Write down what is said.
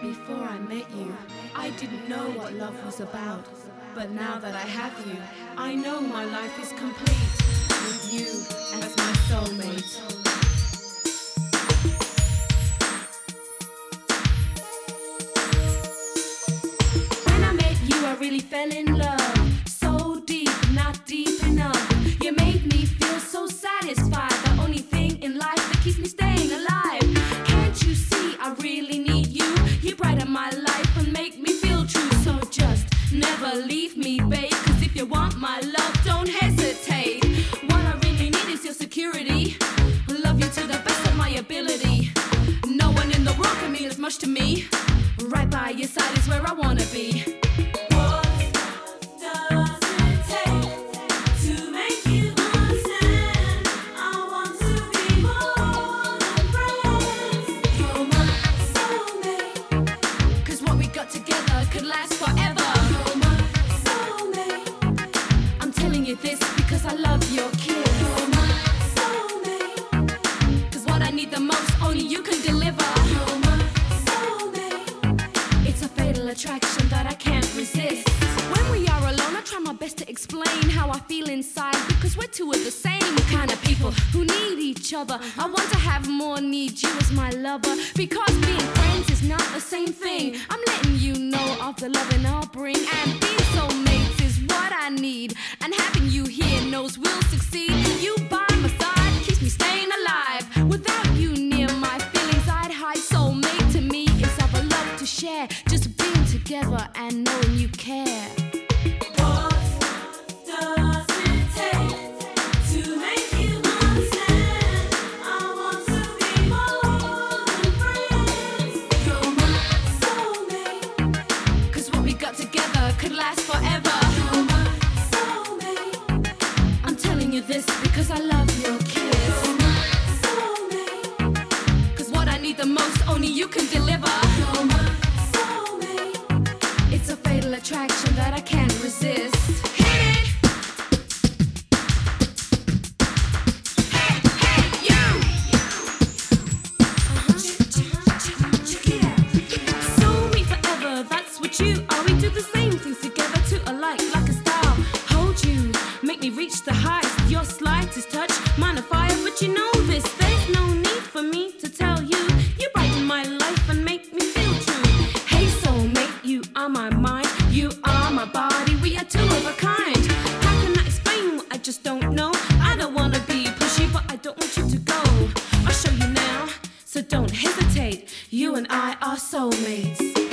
Before I met you, I didn't know what love was about. But now that I have you, I know my life is complete with you as my soulmate. When I met you, I really fell in love. So deep, not deep enough. You made me feel so satisfied. The only thing in life that keeps me staying alive. Can't you see I really need you? You brighten my life and make me feel true. So just never leave me, babe. Cause if you want my love, don't hesitate. What I really need is your security. Love you to the best of my ability. No one in the world can mean as much to me. Right by your side is where I wanna be. Could last forever. You're my soulmate. I'm telling you this because I love your kiss. You're my soulmate. Cause what I need the most, only you can deliver. You're my soulmate. It's a fatal attraction that I can't resist. When we are alone, I try my best to explain how I feel inside. Because we're two of the same kind of people who need each other. I want to have more, need you as my lover. Because being friends is not the same thing. I'm letting you know of the loving I'll bring. And being soulmates is what I need. And having you here knows we'll succeed. You by my side keeps me staying alive. Without you near, my feelings I'd hide. Soulmate to me is of a love to share. Just being together and knowing you care. Together could last forever. You're my soulmate. I'm telling you this because I love your kiss. You're my soulmate. Cause what I need the most, only you can deliver. You're my soulmate. It's a fatal attraction that I can't resist. Hit it! Hey, hey, you! Check it out. Soulmate forever, that's what you are. We do the same things together to alike, like a star. Hold you, make me reach the heights. Your slightest touch, mine a fire, but you know this. There's no need for me to tell you. You brighten my life and make me feel true. Hey soulmate, you are my mind, you are my body. We are two of a kind. How can I explain what I just don't know? I don't wanna be pushy, but I don't want you to go. I'll show you now, so don't hesitate. You and I are soulmates.